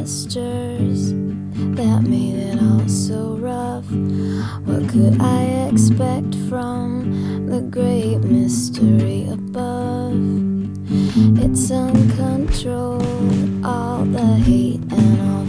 gestures that made it all so rough. What could I expect from the great mystery above? It's uncontrolled, all the hate and all